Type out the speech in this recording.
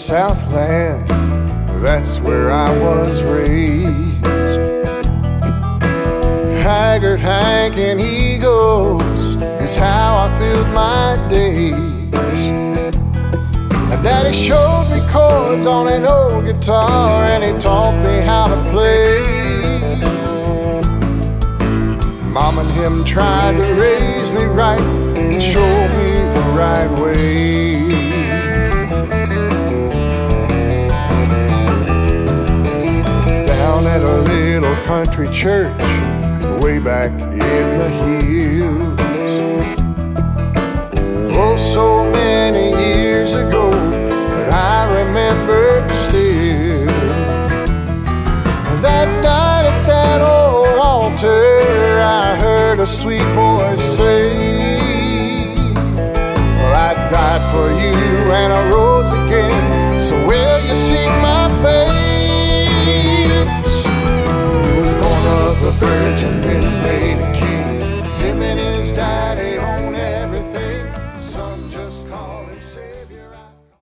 Southland, that's where I was raised. Haggard Hank and Eagles is how I filled my days. My daddy showed me chords on an old guitar, and he taught me how to play. Mom and him tried to raise me right and show me the right way. Down at a little country church way back in the hills, oh, so many years ago, but I remember still. That night at that old altar, I heard a sweet voice say, well, I died for you and I rose again, so will you see my face? He was born of a virgin and made a king.